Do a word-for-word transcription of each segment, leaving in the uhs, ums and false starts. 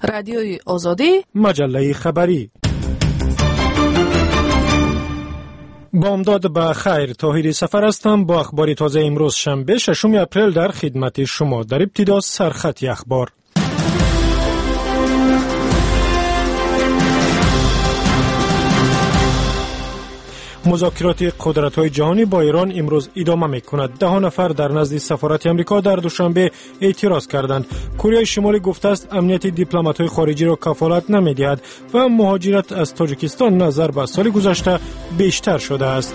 رادیوی آزادی، مجله خبری. با امداد به خیر طاهری سفر هستم با اخبار تازه امروز شنبه ششم اپریل در خدمت شما. در ابتدا سرخط اخبار. مذاکرات قدرت‌های جهانی با ایران امروز ادامه می‌کند. ده نفر در نزد سفارت آمریکا در دوشنبه اعتراض کردند. کره شمالی گفته است امنیت دیپلمات‌های خارجی را کفالت نمی‌دهد و مهاجرت از تاجیکستان نظر به سال گذشته بیشتر شده است.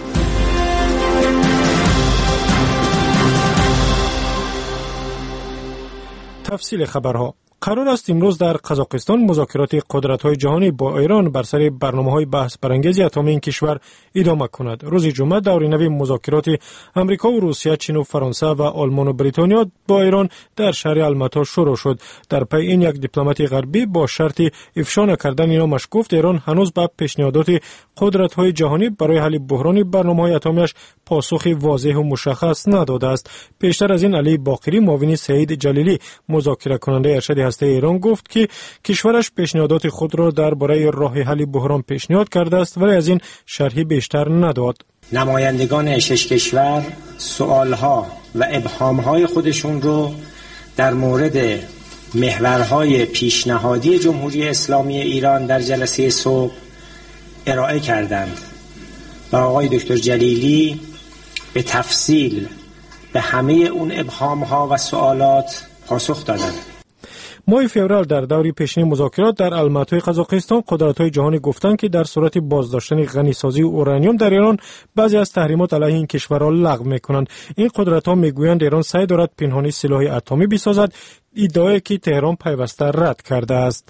تفصیل خبرها. قرار است امروز در قزاقستان مذاکرات قدرت‌های جهانی با ایران بر سر برنامه‌های بحث برانگیز اتمی این کشور ادامه کند. روز جمعه دور نو مذاکرات آمریکا و روسیه، چین و فرانسه و آلمان و بریتانیا با ایران در شهر الماتا شروع شد. در پی این یک دیپلمات غربی با شرط افشا نکردن نامش گفت ایران هنوز به پیشنهادات قدرت‌های جهانی برای حل بحران برنامه‌های اتمیش پاسخی واضح و مشخص نداده است. پیشتر از این علی باقری معاون سعید جلیلی مذاکره کننده ارشد هسته ایران گفت که کشورش پیشنهادات خود را درباره راه حل بحران پیشنهاد کرده است ولی از این شرحی بیشتر نداد. نمایندگان شش کشور سوالها و ابهامهای خودشون رو در مورد محورهای پیشنهادی جمهوری اسلامی ایران در جلسه صبح ارائه کردند و آقای دکتر جلیلی به تفصیل به همه اون ابهامها و سوالات پاسخ دادند. ماه فوریه در دوری پیشین مذاکرات در الماتای قزاقستان قدرت‌های جهانی گفتند که در صورت بازداشتن غنیسازی اورانیوم در ایران بعضی از تحریمات علیه این کشورها لغو می‌کنند. این قدرت‌ها می‌گویند ایران سعی دارد پنهانی سلاح اتمی بسازد، ادعایی که تهران پیوسته رد کرده است.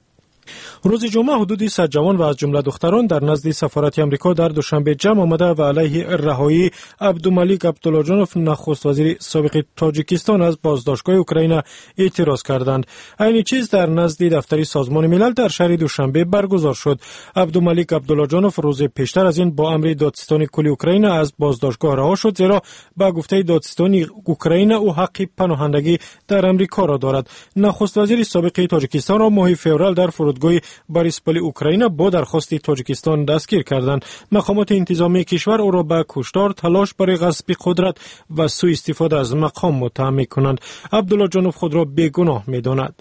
روز جمعه حدود صد جوان و از جمله دختران در نزد سفارت آمریکا در دوشنبه جمع آمده و علیه رهایی عبدالملیک عبداللاجانوف نخست وزیر سابق تاجیکستان از بازداشتگاه اوکراین اعتراض کردند. عین چیز در نزد دفتر سازمان ملل در شهر دوشنبه برگزار شد. عبدالملیک عبداللاجانوف روز پیشتر از این با امر دادستان کلی اوکراین از بازداشتگاه رها شد، زیرا با گفته دادستان اوکراین او حق پناهندگی در آمریکا را دارد. نخست وزیر سابق تاجیکستان را ماه فوریه در فرودگاه باریسپولی اوکراین با درخواست تاجیکستان دستگیر کردند. مقامات انتظامی کشور او را به کشتار، تلاش برای غصب قدرت و سوء استفاده از مقام متهم می‌کنند. عبداللاجانوف خود را بیگناه می‌داند.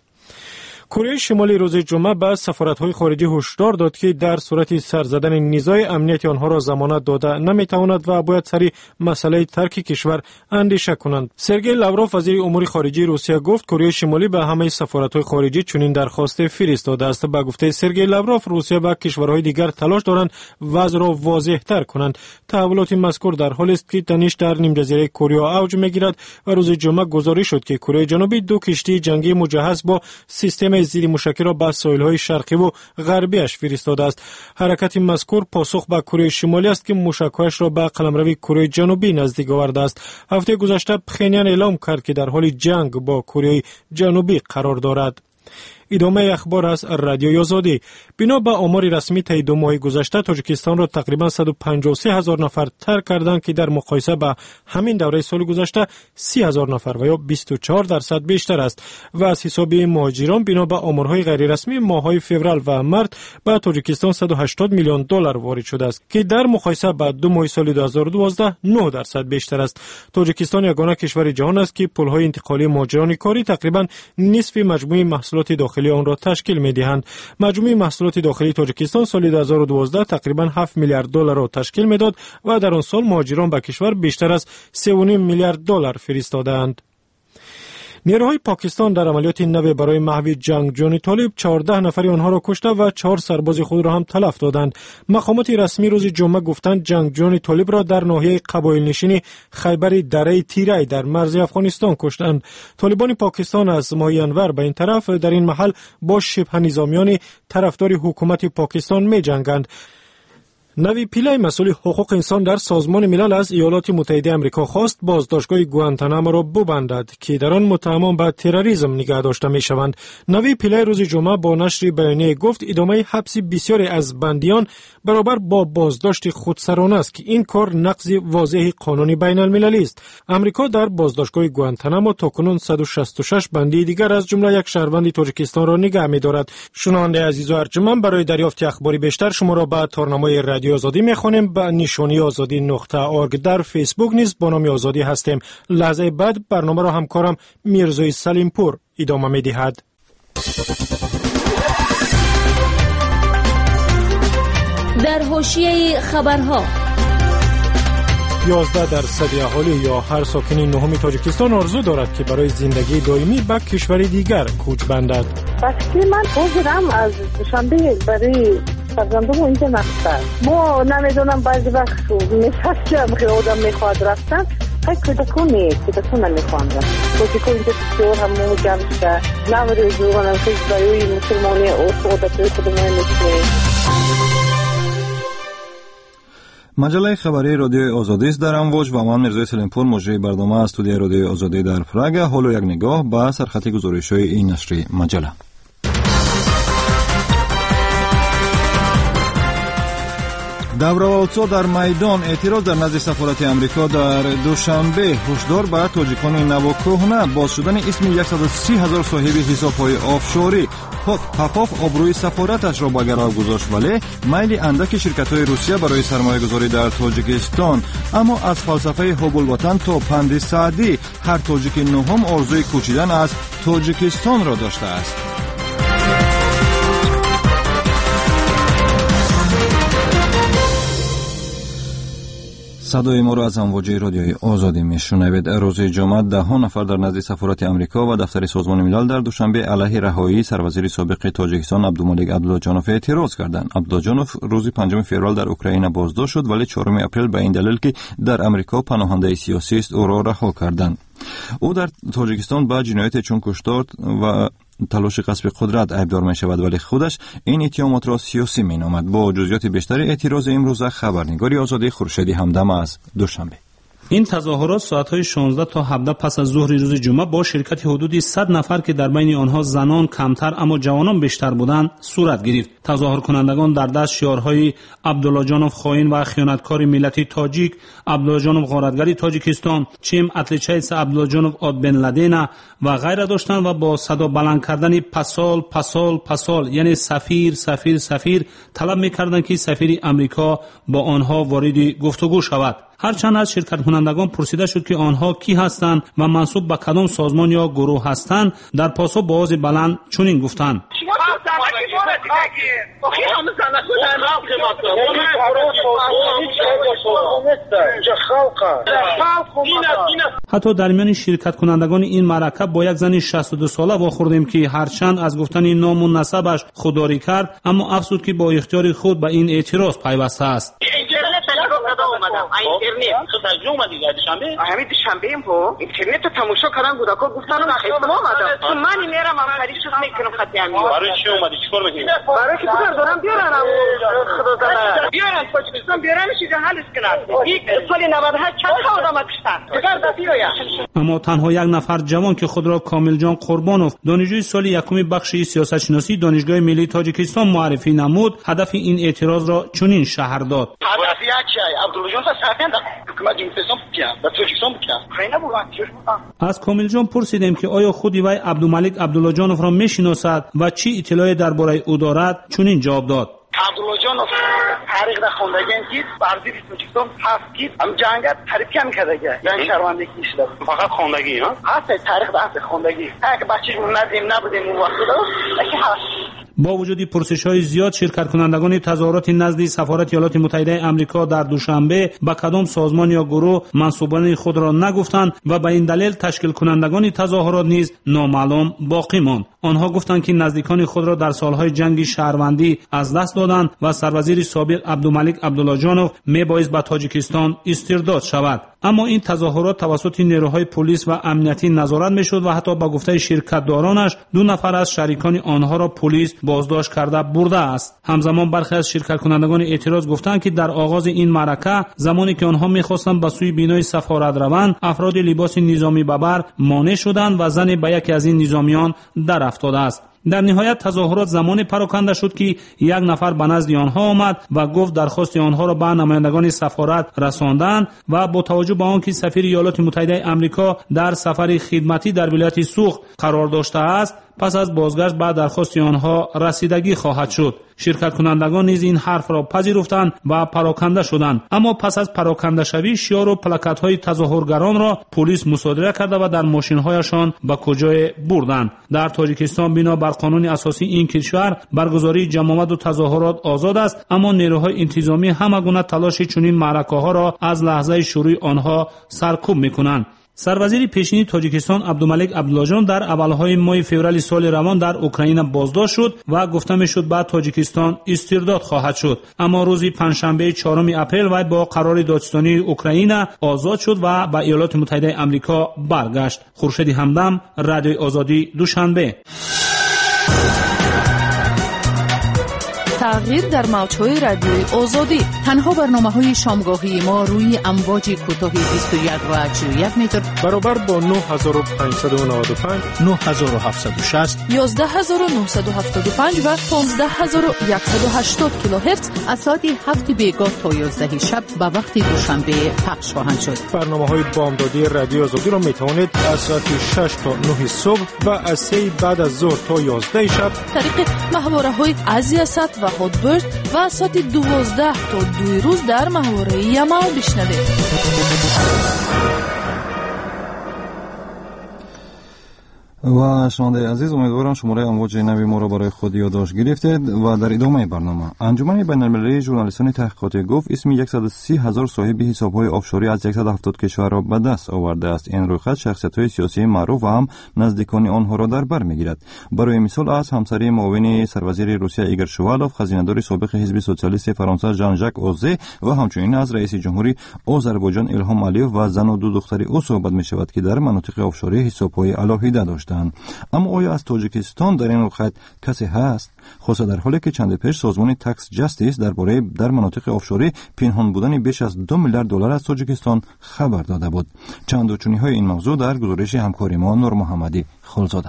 کره شمالی روز جمعه به سفارت‌های خارجی هشدار داد که در صورت سر زدن نیزای امنیتی آنها را ضمانت داده نمی‌تواند و باید سری مسئله ترک کشور اندیشه کنند. سرگئی لاوروف وزیر امور خارجه روسیه گفت کره شمالی به همه سفارت‌های خارجی چنین درخواست فرستاده است. به گفته سرگئی لاوروف روسیه و کشورهای دیگر تلاش دارند وضع را واضح‌تر کنند. تحولات مذکور در حالی است که تنش در نیمجزیره کره اوج می‌گیرد و روز جمعه گزارش شد که کره جنوبی دو کشتی جنگی مجهز با سیستم زیر موشکی را به ساحل‌های شرقی و غربیش فرستاده است. حرکت مذکور پاسخ به کره شمالی است که موشک‌هایش را به قلمرو کره جنوبی نزدیک آورده است. هفته گذشته پخینیان اعلام کرد که در حال جنگ با کره جنوبی قرار دارد. ادامه اخبار از رادیوی آزادی. بنا به آمار رسمی طی دو ماه گذشته تاجیکستان را تقریبا صد و پنجاه و سه هزار نفر ترک کردند که در مقایسه با همین دوره سال گذشته سی هزار نفر و یا بیست و چهار درصد بیشتر است و از حساب مهاجران بنا به آمارهای غیر رسمی ماه‌های فوریه و مارس به تاجیکستان صد و هشتاد میلیون دلار وارد شده است که در مقایسه با دو ماه سال دو هزار و دوازده نه درصد بیشتر است. تاجیکستان یگانه کشور جهان است که پل‌های انتقالی مهاجران کاری تقریبا نصف مجموع محصولات داخلی آن را تشکیل می‌دهند. مجموع محصولات داخلی تاجیکستان سال دو هزار و دوازده تقریبا هفت میلیارد دلار را تشکیل می‌داد و در آن سال مهاجران به کشور بیشتر از سه و نیم میلیارد دلار فرستادند. نیروهای پاکستان در عملیات نو برای محو جنگجویان طالب چهارده نفر آنها را کشته و چهار سرباز خود را هم تلف دادند. مقامات رسمی روز جمعه گفتند جنگجویان طالب را در ناحیه قبایل نشین خیبر دره تیره در مرز افغانستان کشتند. طالبان پاکستان از ماه ینور به این طرف در این محل با شبه نظامیان طرفدار حکومت پاکستان می جنگند. نوی پیلای مسئول حقوق انسان در سازمان ملل از ایالات متحده آمریکا خواست بازداشتگاه گوانتانامو را ببندد که در آن متهمان به تروریسم نگاه داشته می‌شوند. نوی پیلای روز جمعه با نشر بیانیه گفت ادامه حبس بسیاری از بندیان برابر با بازداشت خودسرانه است که این کار نقض واضح قانون بین المللی است. آمریکا در بازداشتگاه گوانتانامو تاکنون صد و شصت و شش بندی دیگر از جمله یک شهروند تاجیکستان را نگاه می‌دارد. شنونده عزیز و ارجمند، برای دریافت اخباری بیشتر شما را به تارنمای رادیو آزادی می‌خوانیم. به نشانی آزادی نقطه اورگ در فیسبوک نیز با نام آزادی هستیم. لحظه بعد برنامه را همکارم میرزای سلیمپور ادامه می‌دهد. در حاشیه خبرها، یازده درصد اهالی یا هر ساکن نهم تاجیکستان آرزو دارد که برای زندگی دائمی به کشوری دیگر کوچ بندد. وقتی من حاضرم از دوشنبه برای فرزندم اینجا نقصد. ما نمیدونم بعضی وقت میشد که همه آدم میخواد رفتن خیلی کودکون نیست، کودکون نمیخوان رفت. کودکون اینجا بسیار همون جمع شد. نوری زوران هم خیلی برای مسلمانی ارتودکسی خودمون نیست. مجله خبری رادیو آزادی است در امواج و من میرزای سلیمپور مجری برنامه از استودیو رادیو آزادی در پراگ. حالا یک نگاه به سرخطی گزارش‌های این نشر مجله. دوره‌وال‌ها در میدان اعتراض در نزد سفارت امریکا در دوشنبه هشدار به تاجیکان نوکهنه باز شدن اسم صد و سی هزار صاحب حساب‌های آفشوری. پاپاف آبروی سفارتش را به قرار گذاشت، ولی میل اندک شرکت‌های روسیه برای سرمایه‌گذاری در تاجیکستان. اما از فلسفه حب الوطن تا پند سعدی، هر تاجیک نهم آرزوی کوچیدن از تاجیکستان را داشته است. صدای ما را از امواج رادیوی آزادی میشنوید. روز جمعه ده نفر در نزد سفارت امریکا و دفتر سازمان ملل در دوشنبه علیه رهایی سروزیر سابق تاجیکستان عبدالمالک عبداللهجانوف اعتراض کردند. عبداللهجانوف روز پنجم فوریه در اوکراین بازداشت شد، ولی چهارم اپریل به این دلیل که در امریکا پناهنده سیاسی است او را رها کردند. او در تاجیکستان با جنایت چون کشتار و تلاش غصب قدرت عیبدار می شود، ولی خودش این اتهامات را سیاسی می نامد. با جزئیات بیشتر اعتراض امروز خبرنگاری آزادی خورشیدی همدم از دوشنبه. این تظاهرات ساعت‌های شانزده تا هفده پس از ظهر روز جمعه با شرکت حدود صد نفر که در بین آنها زنان کمتر اما جوانان بیشتر بودند صورت گرفت. تظاهر کنندگان در دست شعارهای عبداللهجانوف خائن و خیانتکار ملت تاجیک، عبداللهجانوف غارتگر تاجیکستان، چیم اتلچیس عبداللهجانوف آد بن لدن و غیره داشتند و با صدا بلند کردن پسال پسال پسال یعنی سفیر سفیر سفیر طلب می‌کردند که سفیر امریکا با آنها وارد گفتگو شود. هرچند از شرکت کنندگان پرسیده شد که آنها کی هستند و منسوب به کدام سازمان یا گروه هستند، در پاسخ با آواز بلند چنین گفتند: حتی در میان شرکت کنندگان این مرکب با یک زن شصت و دو ساله واخوردیم که هرچند از گفتن نام و نسبش خودداری کرد، اما افسود که با اختیار خود به این اعتراض پیوسته است. اینترنت تو تجربه اومدی دوشنبه همین دوشنبه ام ها اینترنت رو تماشا کردن گوداکا گفتن من خیلی اومدم تو من میرم من خرید شد میکنم خطی همین برای چی اومدی چیکار میکنی برای که کار دارم بیارن خدا داره بیارن پاکستان بیارن چیز حلش کنن یک سال نود و هشت چند تا آدم کشتن چیکار دادیویا. اما تنها یک نفر جوان که خود را کامل جان قربانوف دانشجوی سال یکم بخش سیاست شناسی دانشگاه ملی تاجیکستان معرفی نمود، هدف این اعتراض را چنین شهر داد: از کامل جان پرسیدیم که آیا خودی وی عبدالمالک عبداللهجانوف را میشناسد و چی اطلاعی درباره او دارد. چنین جواب داد: عبداللهجانوف تاریخ در خوندگی کیت بردی تاجیکستان هفت کیت هم جنگت تعریف کم کرده یعنی شهروندگی نیست فقط خوندگی ها هست تاریخ در خوندگی هر که بچه‌ش ندیم نبودیم اون وقت داشت هست. با وجود پرسش‌های زیاد شرکت کنندگان تظاهرات نزد سفارت ایالات متحده آمریکا در دوشنبه با کدام سازمان یا گروه منسوبان خود را نگفتند و به این دلیل تشکیل کنندگان تظاهرات نیز نامعلوم باقی ماند. آنها گفتند که نزدیکان خود را در سالهای جنگ شهروندی از دست دادند و سروزیر سابق عبدالمالک عبداللهجانوف میبایست به تاجیکستان استرداد شود. اما این تظاهرات توسط نیروهای پلیس و امنیتی نظارت میشد و حتی با گفته شرکتدارانش دو نفر از شریکان آنها را پلیس بازداشت کرده برده است. همزمان برخی از شرکت کنندگان اعتراض گفتند که در آغاز این معرکه زمانی که آنها می‌خواستند به سوی بینای سفارت روند، افراد لباس نظامی ببر مانع شدند و زن به یکی از این نظامیان در افتاده است. در نهایت تظاهرات زمانی پراکنده شد که یک نفر به نزد آنها آمد و گفت درخواست آنها را به نمایندگان سفارت رساندند و با توجه به آنکه سفیر ایالات متحده آمریکا در سفر خدمتی در ولایت سوخ قرار داشته است، پس از بازگشت به درخواست آنها رسیدگی خواهد شد. شرکت کنندگان نیز این حرف را پذیرفتند و پراکنده شدند، اما پس از پراکنده شوی شیار و پلاکت های تظاهرگران را پلیس مصادره کرده و در ماشین هایشان به کجای بردند. در تاجیکستان بنا بر قانون اساسی این کشور برگزاری جمعآمد و تظاهرات آزاد است، اما نیروهای انتظامی همه گونه تلاش چنین معرکه ها را از لحظه شروع آنها سرکوب میکنند. سروزیر پیشین تاجیکستان عبدالملک عبداللاجان در اولهای ماه فوریه سال روان در اوکراین بازداشت شد و گفته میشد بعد تاجیکستان استرداد خواهد شد، اما روز پنجشنبه چهارم اپریل وی با قرار دادستانی اوکراین آزاد شد و به ایالات متحده آمریکا برگشت. خورشید همدم، رادیو آزادی، دوشنبه. تغییر در موج‌های رادیوی آزادی. تنها برنامه‌های شامگاهی ما روی امواج کوتاه بیست و یک و چهل و یک متر برابر با نه هزار و پانصد و نود و پنج، نه هزار و هفتصد و شصت، یازده هزار و نهصد و هفتاد و پنج و پانزده هزار و صد و هشتاد کیلوهرتز از ساعت هفت بیگاه تا یازده شب به وقت دوشنبه پخش خواهند شد. برنامه‌های بامدادی رادیو آزادی را می‌توانید از ساعت شش تا نه صبح و از سه بعد از ظهر تا یازده شب طریق محوره‌های ازیاست و هادبرد و ساعت دوازده تا دو روز در محوره یما بشنوید. و شنونده عزیز، امیدوارم شماره امواج نوی ما را برای خود یادداشت گرفتید. و در ادامه برنامه انجمن بین‌المللی ژورنالیستان تحقیقاتی گفت اسم صد و سی هزار صاحب حساب‌های آفشوری از صد و هفتاد کشور را به دست آورده است. این رویخط شخصیت‌های سیاسی معروف و هم نزدیکان آنها را در بر می‌گیرد. برای مثال از همسری معاون سروزیر روسیه ایگور شوالوف، خزینه‌دار سابق حزب سوسیالیست فرانسه ژان ژاک اوزه و همچنین از رئیس جمهوری آذربایجان الهام علیوف و زن و دو دختر او صحبت می‌شود که در مناطق آفشوری حساب‌های علاهیده داشتند. اما آیا از تاجیکستان در این رویخط کسی هست؟ خاصه در حالی که چند پیش سازمان تکس جستیس درباره در مناطق آفشوری پنهان بودن بیش از دو میلیارد دلار از تاجیکستان خبر داده بود. چند و چونی های این موضوع در گزارش همکاری ما نور محمدی خلزاده.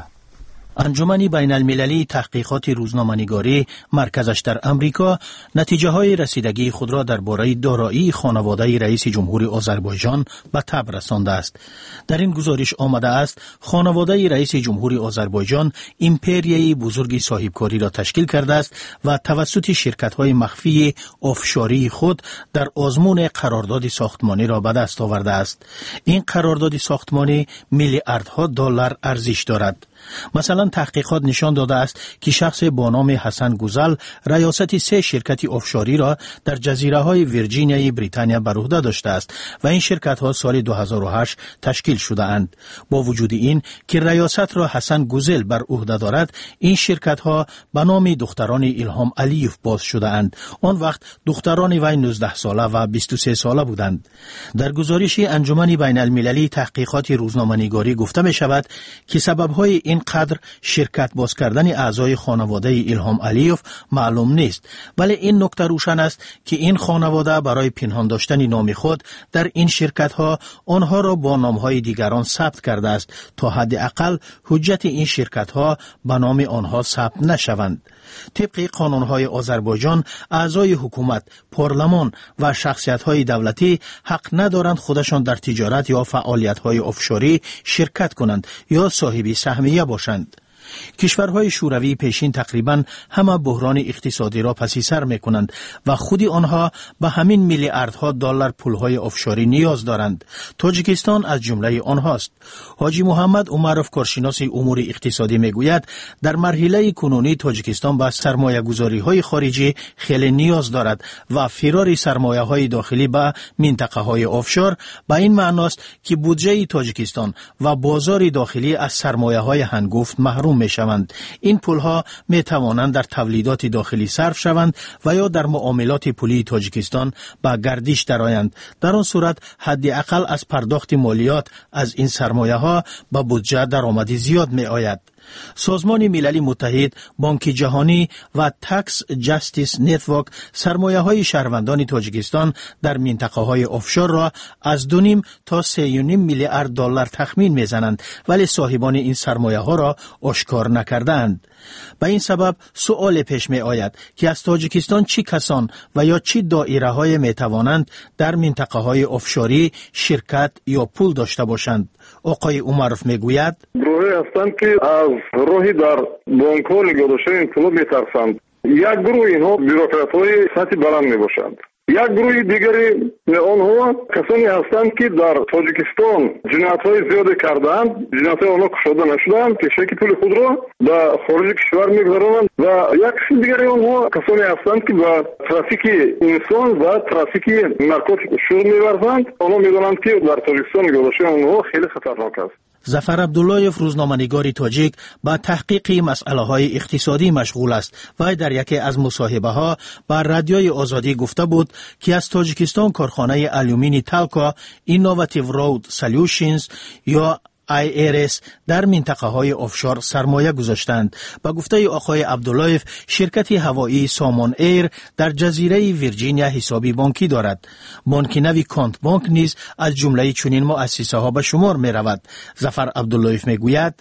انجمن بین المللی تحقیقات روزنامه‌نگاری مرکزش در امریکا نتیجه های رسیدگی خود را درباره دارایی خانواده رئیس جمهوری آذربایجان به تب رسانده است. در این گزارش آمده است خانواده رئیس جمهوری آذربایجان ایمپریای بزرگ صاحبکاری را تشکیل کرده است و توسط شرکت‌های مخفی آفشوری خود در آزمون قرارداد ساختمانی را به دست آورده است. این قرارداد ساختمانی میلیاردها دلار ارزش دارد. مثلا تحقیقات نشان داده است که شخص با نام حسن گوزل ریاست سه شرکت آفشوری را در جزیره های ویرجینیای بریتانیا بر عهده داشته است و این شرکت ها سال دو هزار و هشت تشکیل شده اند. با وجود این که ریاست را حسن گوزل بر عهده دارد، این شرکت ها به نام دختران الهام علیوف باز شده اند. آن وقت دختران وی نوزده ساله و بیست و سه ساله بودند. در گزارش انجمن بین المللی تحقیقات روزنامه‌نگاری گفته می شود که سبب های این قدر شرکت باز کردن اعضای خانواده الهام علیوف معلوم نیست، ولی این نکته روشن است که این خانواده برای پنهان داشتن نام خود در این شرکت ها آنها را با نام های دیگران ثبت کرده است تا حداقل حجت این شرکت ها به نام آنها ثبت نشوند. طبق قانون های آذربایجان اعضای حکومت، پارلمان و شخصیت های دولتی حق ندارند خودشان در تجارت یا فعالیت های آفشوری شرکت کنند یا صاحب سهمیه باشند. کشورهای شوروی پیشین تقریبا همه بحران اقتصادی را پسی سر می کنند و خودی آنها به همین میلیاردها دلار پولهای آفشوری نیاز دارند. تاجیکستان از جمله آنهاست. حاجی محمد عمرов کارشناس امور اقتصادی می گوید در مرحله کنونی تاجیکستان به سرمایه گذاری های خارجی خیلی نیاز دارد و فرار سرمایه های داخلی به منطقه های آفشور به این معناست که بودجه تاجیکستان و بازار داخلی از سرمایه های هنگفت محروم تقسیم می شوند. این پولها می توانند در تولیدات داخلی صرف شوند و یا در معاملات پولی تاجیکستان به گردش درآیند. در آن صورت حداقل از پرداخت مالیات از این سرمایه ها به بودجه درآمدی زیاد می آید. سازمان ملل متحد، بانک جهانی و تکس جستیس نتورک سرمایه های شهروندان تاجیکستان در منطقه های آفشور را از دو نیم تا سه و نیم میلیارد دلار تخمین میزنند، ولی صاحبان این سرمایه ها را آشکار نکردند. به این سبب سؤال پیش می آید که از تاجیکستان چی کسان و یا چی دائره های می توانند در منطقه های آفشوری شرکت یا پول داشته باشند. آقای عمرف می گوید گروهی هستند که از راهی در بانک ها نگاه داشتن این پول می ترسند. یک گروه اینها بیروکرات های سطح بلند می باشند. یک گروه دیگری آنها کسانی هستند که در تاجیکستان جنایت های زیادی کردند، جنایت های آنها کشاده نشدند که شکی پول خود را به خارج کشور میگذرانند و یک قسم دیگری آنها کسانی هستند که به ترافیک انسان و ترافیک نارکوتیک شروع می‌ورزند. آنها می‌دانند که در تاجیکستان نگاه داشتن آنها خیلی خطرناک است. ظفر عبداللهیف روزنامه‌نگار تاجیک با تحقیق مسئله‌های اقتصادی مشغول است و در یکی از مصاحبه‌ها با رادیوی آزادی گفته بود که از تاجیکستان کارخانه آلومینی تالکا اینوواتیو رود سولوشنز یا آی آر اس در منطقه های آفشور سرمایه گذاشتند. با گفته آقای عبداللهیف شرکت هوایی سامان ایر در جزیره ویرجینیا حسابی بانکی دارد. بانک نوی کانت بانک نیز از جمله چنین مؤسسه ها به شمار می رود. ظفر عبداللهیف می گوید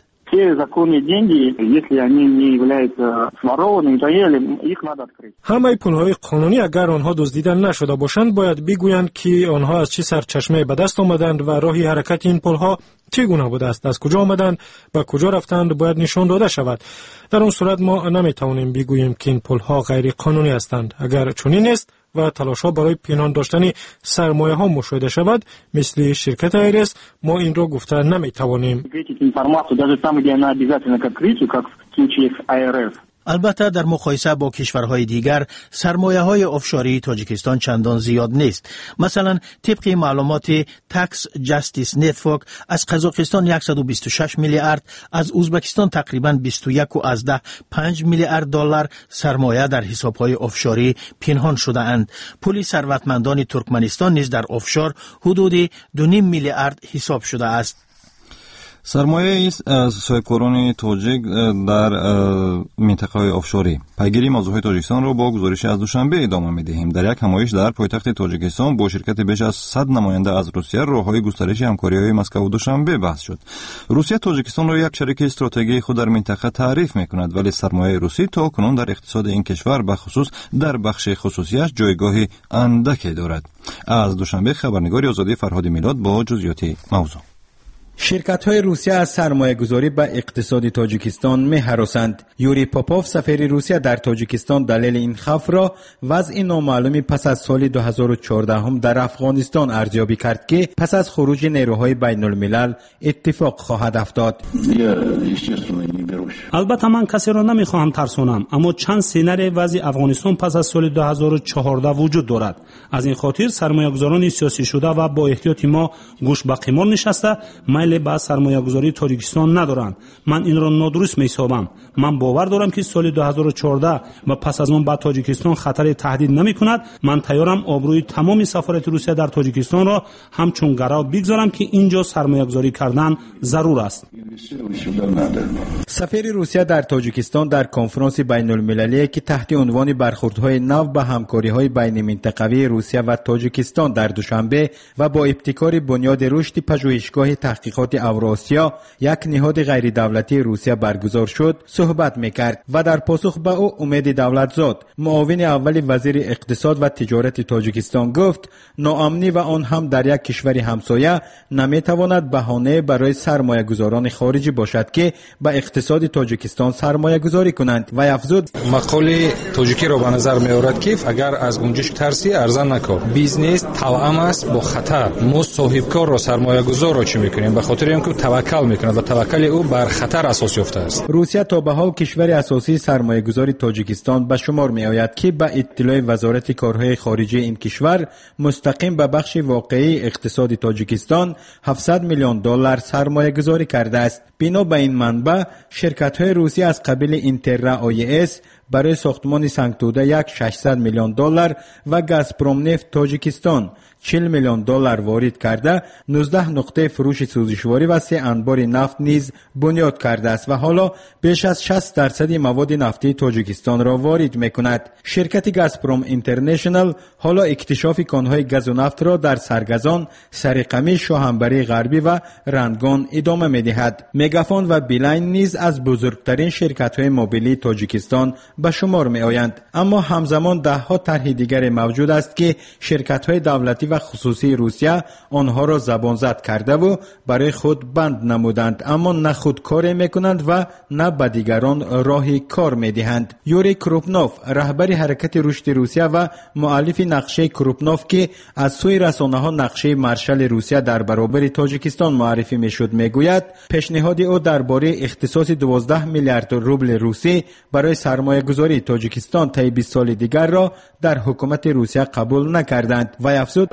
همه پولهای قانونی اگر آنها دزدیده نشده باشند باید بگویند که آنها از چه سرچشمه به دست آمدند و راهی حرکت این پولها چگونه بوده است، از کجا آمدند و کجا رفتند باید نشان داده شود. در اون صورت ما نمیتوانیم بگوییم که این پولها غیر قانونی هستند. اگر چنین است و تلاش‌ها برای پنهان داشتن سرمایه‌ها مشاهده شود مثل شرکت آیرس، ما این را گفته نمیتوانیم. البته در مقایسه با کشورهای دیگر سرمایه‌های آفشوری تاجیکستان چندان زیاد نیست. مثلا طبق معلومات تکس جستیس نتورک از قزاقستان صد و بیست و شش میلیارد، از ازبکستان تقریباً بیست و یک و از ده پنج میلیارد دلار سرمایه در حساب‌های آفشوری پنهان شده اند. پول ثروتمندان ترکمنستان نیز در آفشور حدود دو و نیم میلیارد حساب شده است. سرمایه از سایکورون تاجیک در منطقه های آفشوری. پیگیری موضوع تاجیکستان را با گزارش از دوشنبه ادامه می‌دهیم. در یک همایش در پایتخت تاجیکستان با شرکت بیش از صد نماینده از روسیه راه‌های گسترش همکاری‌های مسکو و دوشنبه بحث شد. روسیه تاجیکستان را یک شریک استراتژیکی خود در منطقه تعریف می‌کند، ولی سرمایه روسی تا کنون در اقتصاد این کشور به خصوص در بخش خصوصیش جایگاه اندکی دارد. از دوشنبه خبرنگار آزادی فرهاد میلاد با جزئیات موضوع. شرکت‌های روسیه از سرمایه‌گذاری به اقتصاد تاجیکستان می‌هراسند. یوری پاپوف سفیر روسیه در تاجیکستان دلیل این خوف را وضع نامعلومی پس از سال دو هزار و چهارده هم در افغانستان ارزیابی کرد که پس از خروج نیروهای بین‌الملل اتفاق خواهد افتاد. البته من کسی را نمی‌خواهم ترسانم، اما چند سینری وضع افغانستان پس از سال دو هزار و چهارده وجود دارد. از این خاطر سرمایه‌گذاران سیاسی شده و با احتیاط ما گوش به قمار نشسته میل به سرمایه‌گذاری تاجیکستان ندارند. من این را نادرست می‌حسابم. من باور دارم که سال دو هزار و چهارده و پس از آن به تاجیکستان خطر تهدید نمی‌کند. من تیارم آبروی تمام سفارت روسیه در تاجیکستان را همچون گرو بگذارم که اینجا سرمایه‌گذاری کردن ضرور است. سفیر روسیه در تاجیکستان در کنفرانس بین‌المللی که تحت عنوان برخوردهای نو به همکاری‌های بین منطقوی روسیه و تاجیکستان در دوشنبه و با ابتکار بنیاد رشد پژوهشگاه تحقیقات اوراسیا یک نهاد غیر دولتی روسیه برگزار شد صحبت میکرد و در پاسخ به او امید دولتزاد معاون اول وزیر اقتصاد و تجارت تاجیکستان گفت ناامنی و آن هم در یک کشور همسایه نمیتواند بهانه برای سرمایه گذاران خارجی باشد که به اقتصاد تاجیکستان سرمایه گذاری کنند و افزود مقاله تاجیکی را به نظر می آورد که اگر از گنجشک ترسی ارزان نکن بیزنس توأم است با خطر. ما صاحبکار را سرمایه گذار را چی میکنیم؟ به خاطر اینکه توکل میکند و توکل او بر خطر اساس یافته است. روسیه تا به حال کشور اساسی سرمایه‌گذاری تاجیکستان به شمار می‌آید که به اطلاع وزارت کارهای خارجه این کشور مستقیم به بخش واقعی اقتصاد تاجیکستان هفتصد میلیون دلار سرمایه‌گذاری کرده است. بنا به این منبع شرکت‌های روسی از قبیل اینترا آی اس برای ساختمان سنگتوده یک ششصد میلیون دلار و گازپروم نفت تاجیکستان چهل میلیون دلار وارد کرده، نوزده نقطه فروش سوزشواری و سه انبار نفت نیز بنیاد کرده است و حالا بیش از شصت درصد مواد نفتی تاجیکستان را وارد میکند. شرکت گازپروم اینترنشنال حالا اکتشاف کانهای گاز و نفت را در سرگزان، سرقمی، شاهنبری غربی و رندگان ادامه میدهد. مگافون و بیلاین نیز از بزرگترین شرکت‌های موبیلی تاجیکستان به شمار میآیند، اما همزمان ده ها طرح دیگر موجود است که شرکت‌های دولتی و خصوصی روسیه آنها را زبان زد کرده و برای خود بند نمودند، اما نه خود کار میکنند و نه به دیگران راه کار میدهند. یوری کروپنوف، رهبر حرکت رشد روسیه و مؤلف نقشه کروپنوف که از سوی رسانه‌ها نقشه مارشال روسیه در برابر تاجیکستان معرفی میشد، میگوید پیشنهاد او درباره اختصاص دوازده میلیارد روبل روسی برای سرمایه گذاری تاجیکستان طی بیست سال دیگر را در حکومت روسیه قبول نکردند و افزود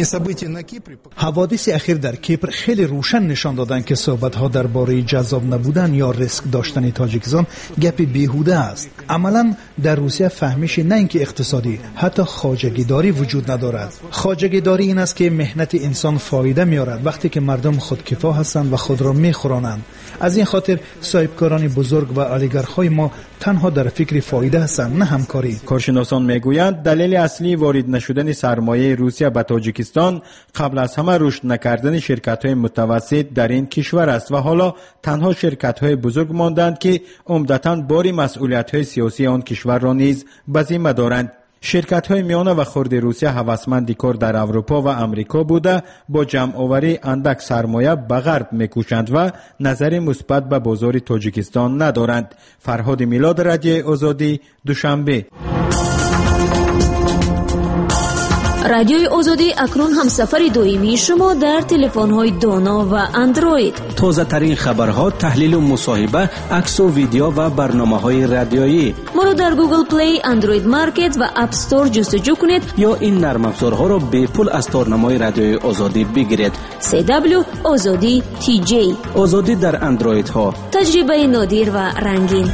حوادث اخیر در کیپر خیلی روشن نشان دادند که صحبت‌ها درباره جذاب نبودن یا ریسک داشتن تاجیکستان گپ بیهوده است. عملاً در روسیه فهمیش نه اینکه اقتصادی، حتی خواجگیداری وجود ندارد. خواجگیداری این است که مهنت انسان فایده می‌آورد وقتی که مردم خودکفا هستند و خود را می‌خورانند. از این خاطر صاحبکاران بزرگ و اولیگارخ‌های ما تنها در فکر فایده هستند، نه همکاری. کارشناسان میگویند دلیل اصلی وارد نشدن سرمایه روسیه به تاجیکستان قبل از همه رشد نکردن شرکت‌های متوسط در این کشور است و حالا تنها شرکت‌های بزرگ ماندند که عمدتاً بار مسئولیت‌های سیاسی آن کشور را نیز به ذمه دارند. شرکت‌های میانه و خرد روسیه هوسمند کار در اروپا و امریکا بوده با جمع آوری اندک سرمایه به غرب می‌کوشند و نظر مثبت به بازار تاجیکستان ندارند. فرهاد میلاد، رادیو آزادی، دوشنبه. رادیوی آزادی اکنون هم سفر دائمی شما در تلفن‌های دانا و اندروید. تازه ترین خبرها، تحلیل و مصاحبه، عکس و ویدیو و برنامه‌های رادیویی. ما را در گوگل پلی، اندروید مارکت و اپ استور جستجو کنید یا این نرم افزارها را به پول از تارنمای رادیوی آزادی بگیرید. سی دبلیو آزادی تی جی. آزادی در اندروید ها. تجربه نادر و رنگین.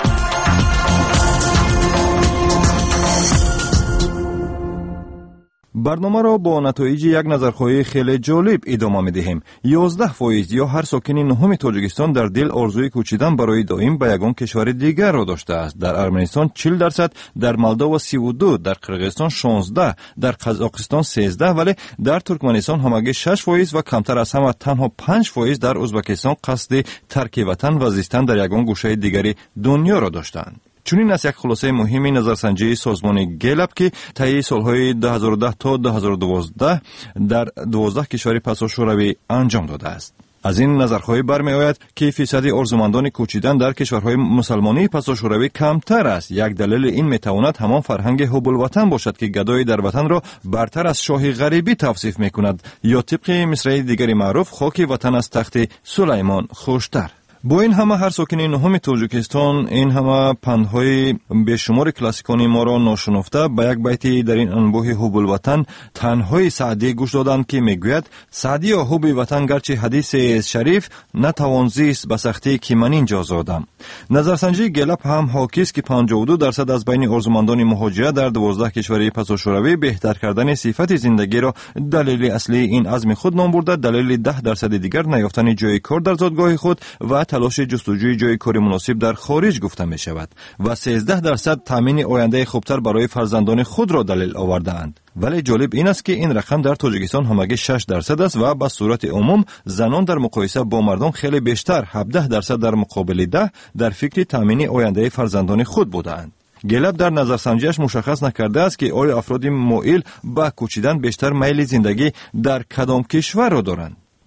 برنامه را با نتایج یک نظرخواهی خیلی جالب ادامه می‌دهیم. یازده فایز یا هر ساکن نهم تاجیکستان در دل آرزوی کوچیدن برای دائم به یگان کشور دیگر را داشته است. در ارمنستان چهل درصد، در مولداوا سی و دو، در قرقیزستان شانزده، در قزاقستان سیزده، ولی در ترکمنستان همگی شش فایز و کمتر از همه تنها پنج فایز در ازبکستان قصد ترک وطن و زیستن در یگان گوشه دیگری دنیا را داشتند. چنین است یک خلاصه مهمی نظرسنجی سازمان گلپ که طی سالهای دو هزار و ده تا دو هزار و دوازده در دوازده کشور پسا شوروی انجام داده است. از این نظرخواهی برمی آید که فیصد آرزومندان کوچیدن در کشورهای مسلمانی پسا شوروی کمتر است. یک دلیل این می تواند همان فرهنگ حب الوطن باشد که گدای در وطن را برتر از شاه غریبی توصیف می کند یا طبق مصرع دیگری معروف خاک وطن از تخت سلیمان خوشتر. با این همه هر ساکن نهم تاجیکستان این همه پندهای بیشمار کلاسیکان ما را ناشناخته به یک بیتی در این انبوه حب الوطن تنهای سعدی گوش دادند که میگوید: سعدی و حب وطن گرچه حدیث شریف نتوان زیست به سختی که من اینجا زادم. نظرسنجی گلپ هم حاکی است که پنجاه و دو درصد از بین آرزومندان مهاجرت در دوازده کشور پسا شوروی بهتر کردن صفت زندگی را دلیل اصلی این عزم خود نام برده. دلیل ده درصد دیگر نیافتن جای کار در زادگاه خود و تلاش جستجوی جای کار مناسب در خارج گفته می شود و سیزده درصد تامین آینده خوبتر برای فرزندان خود را دلیل آورده‌اند. ولی جالب این است که این رقم در تاجیکستان همگی شش درصد است و به صورت عموم زنان در مقایسه با مردان خیلی بیشتر هفده درصد در مقابل ده در فکر تامین آینده فرزندان خود بودند. گلپ در نظرسنجیش مشخص نکرده است که آیا افراد مائل به کوچیدن بیشتر میل زندگی در کدام کشور را دارند.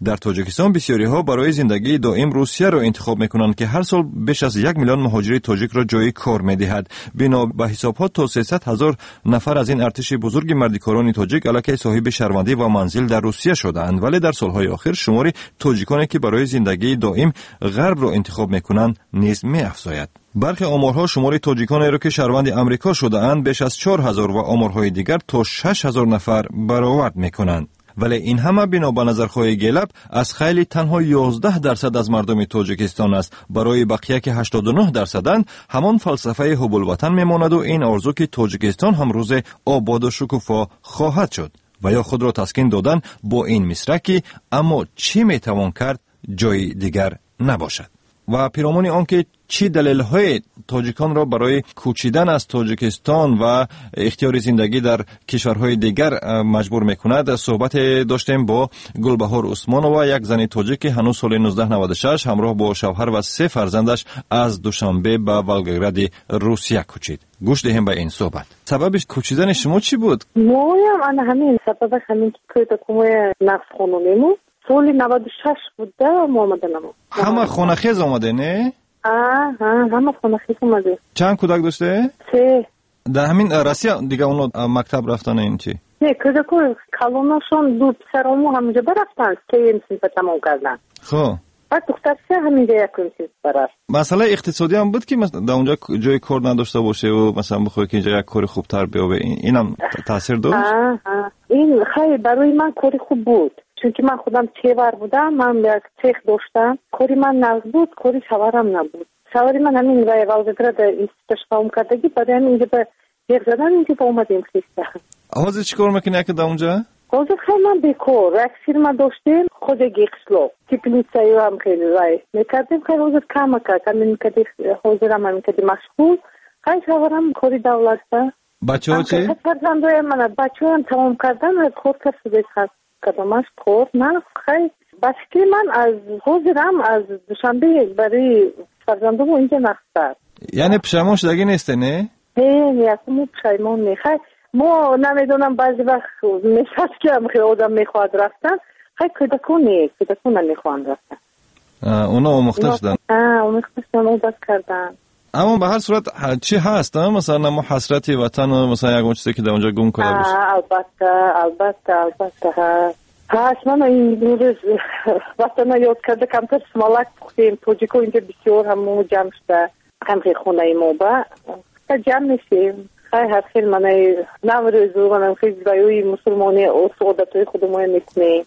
در تاجیکستان بسیاری ها برای زندگی دائم روسیه را انتخاب میکنند که هر سال بیش از یک میلیون مهاجر تاجیک را جای کار میدهد. بنا به حساب ها تا سیصد هزار نفر از این ارتش بزرگ مردکاران تاجیک علاقه صاحب شهروندی و منزل در روسیه شدند، ولی در سالهای آخر شمار تاجیکانی که برای زندگی دائم غرب را انتخاب میکنند نیز میافزاید. برخی آمارها شمار تاجیکانی را که شهروند امریکا شده‌اند بیش از چهار هزار و آمارهای دیگر تا شش هزار نفر برآورد میکنند. ولی این همه بنا به نظرخواه گلب از خیلی تنها یازده درصد از مردم تاجیکستان است. برای بقیه که هشتاد و نه درصدند همان فلسفه حب الوطن میماند و این آرزو که تاجیکستان هم روز آباد و شکوفا خواهد شد و یا خود را تسکین دادن با این مصرع که اما چی میتوان کرد جای دیگر نباشد. و پیرامون آنکه چی دلیل‌های تاجیکان را برای کوچیدن از تاجیکستان و اختیار زندگی در کشورهای دیگر مجبور میکند صحبت داشتیم با گلبهار عثمانова، یک زن تاجیک که هنوز سال نوزده نود و شش همراه با شوهر و سه فرزندش از دوشنبه به ولگراد روسیه کوچید. گوش دهیم به این صحبت. سببش کوچیدن شما چی بود؟ مویم انا همین سببش همین که کویتا کومه نفس خونونیمو سال نود و شش بوده ما آمدنم. همه خونخیز آمده نه؟ آه ها همه خونخیز آمده. چند کودک داشته؟ سه. در همین روسیه دیگه اونا مکتب رفتن این چی؟ نه کودکو کالوناشون دو پسرامو همونجا برفتن که این سنفه تمام کردن. خب بعد دخترسه همینجا یکون سنف برفت. مسئله اقتصادی هم بود که در اونجا جای کار نداشته باشه و مثلا بخواه که اینجا یک کار خوبتر بیابه، این هم تاثیر داشت؟ آه آه این خیلی برای من کاری خوب بود. چون که من خودم چهور بودم، من یک چیخ داشتم، کاری من نزد بود، کاری شوهرم نبود. شوهر من همین وای ولگراد اینستیتوش قوم کردگی برای همین اینجا به یک زدن اینجا با اومدیم خیسته. حاضر چی کار میکنی که در اونجا؟ حاضر خیلی من بیکار، یک فیرما داشتیم خود گیخشلو تیپلیسایی هم خیلی وای میکردیم، خیلی حاضر کم کرد، همین میکردی حاضر هم همین میکردی مشغول، خیلی شوهرم کاری دولت. بچه ها چی؟ فرزندای من بچه هم تمام کردن از خود کسی هست. کدامش کور نه خیلی بچگی من از حضورم از دوشنبه برای فرزندم اینجا نخستر. یعنی پشیمون شدگی نیسته نه؟ نه یکمو پشیمون نه. خیلی ما نمیدونم بعضی وقت نشست که هم خیلی آدم میخواد رفتن خیلی کودکون نه کودکون نمیخواد رفتن. اونا آموخته شدن؟ آه آموخته شدن عادت کردن. اما به هر صورت چی هست مثلا ما حسرتی وطن و مثلا یک چیزی که در اونجا گم کرده باشه؟ البته البته البته هست. من این روز وطن یاد کرده کمتر سمالک پختیم توجیکو اینجا بسیار همون جمع شده هم خیلی خونه ما با جمع میشیم خیلی هر خیلی من نوروزو من خیلی برای مسلمانی و سعادتهای خودمون میکنیم.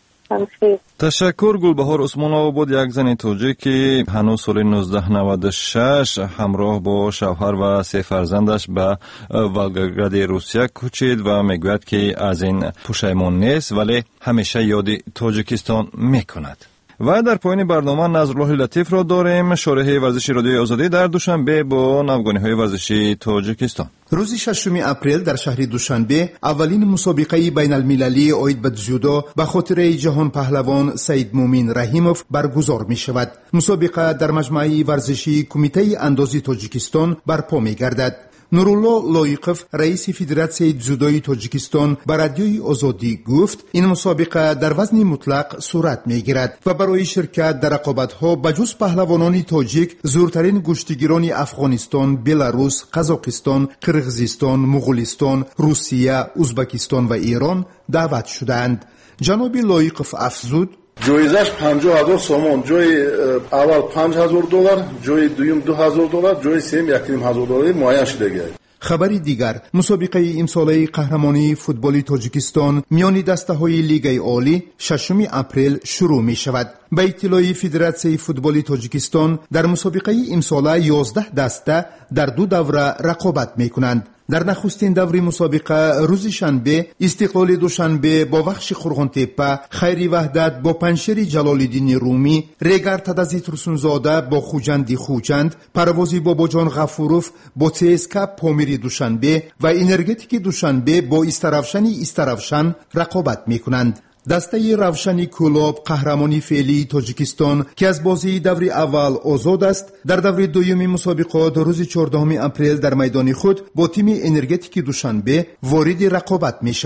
تشکر. گلبهار عثمانова بود، یک زن تاجیک که هنوز سال نوزده نود و شش همراه با شوهر و سه فرزندش به ولگراد روسیه کوچید و میگوید که از این پشیمان نیست ولی همیشه یاد تاجیکستان میکند. و در پایان برنامه نظرالله لطیف را داریم، شارح ورزشی رادیوی آزادی در دوشنبه با نوگانی‌های ورزشی تاجیکستان. روز ششم اپریل در شهر دوشنبه اولین مسابقه بین المللی عاید به جودو به خاطر جهان پهلوان سید مومین رحیموف برگزار می شود. مسابقه در مجمع ورزشی کمیته اندازی تاجیکستان برپا می گردد. نورالله لایقف رئیس فدراسیون جودوی تاجیکستان به رادیوی آزادی گفت این مسابقه در وزن مطلق صورت میگیرد و برای شرکت در رقابت‌ها بجز پهلوانان تاجیک زورترین گشتیگیران افغانستان، بلاروس، قزاقستان، قرغیزستان، مغولستان، روسیه، ازبکستان و ایران دعوت شدند. جناب لایقف افزود جایزش پنجاه هزار سومون، جای اول پنج هزار دلار، جای دوم دو هزار دلار، جای سوم یک هزار دلار معین شده گیرد. خبری دیگر، مسابقه امساله قهرمانی فوتبال تاجیکستان میان دسته‌های لیگ عالی ششم اپریل شروع می شود. به اطلاع فدراسیون فوتبال تاجیکستان در مسابقه امساله یازده دسته در دو دوره رقابت می کنند. در نخستین دوره مسابقه روز شنبه استقلال دوشنبه با بخش خرغانتپه، خیری وحدت با پنشر جلال‌الدین رومی، ریگر تدزی ترسونزاده با خوجند خوجند، پروازی باباجان غفوروف با تسکا پامیری دوشنبه و انرژتیک دوشنبه با استرافشنی استرافشن رقابت می‌کنند. دسته روشنی کلوب قهرمانی فعلی تاجیکستان که از بازی دور اول آزاد است در دور دوم مسابقات روز چهاردهم اپریل در میدان خود با تیم انرژتیک دوشنبه وارد رقابت می شود.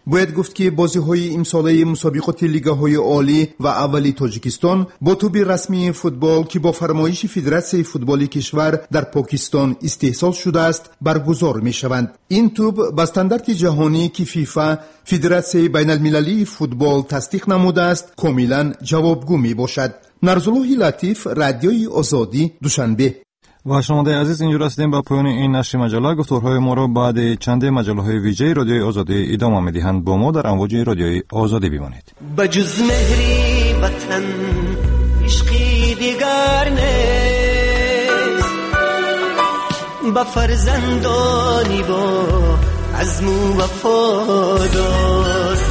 باید گفت که بازی‌های امساله مسابقات لیگ‌های عالی و اولی تاجیکستان با توپ رسمی فوتبال که با فرمایش فدراسیون فوتبال کشور در پاکستان استحصال شده است برگزار می‌شوند. این توپ با استاندارد جهانی که فیفا فدراسیون بین‌المللی فوتبال تصدیق نموده است کاملا جوابگو میباشد. نرزالله لطیف، رادیوی آزادی، دوشنبه. و شنونده عزیز، اینجا رسیدیم به پایان این نشر مجله. گفتارهای ما را بعد چند مجله‌های ویژه رادیوی آزادی ادامه می‌دهند. با ما در امواج رادیوی آزادی بمانید. بجز مهری وطن عشقی دیگر نیست، با فرزندانی با عزم و وفادار،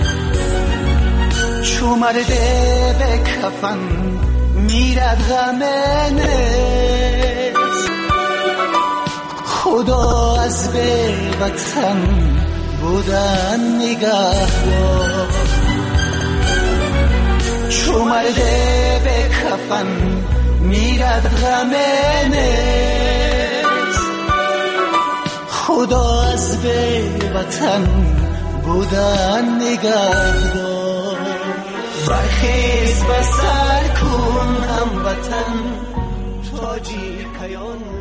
چو مرد به کفن میرد غم نیست، خدا از به وطن بودن نگهدار، چو مرد به کفن میرد غم نیست، خدا از به وطن بودن نگهدار. برخیز بسر کن هموطن تاجیکیان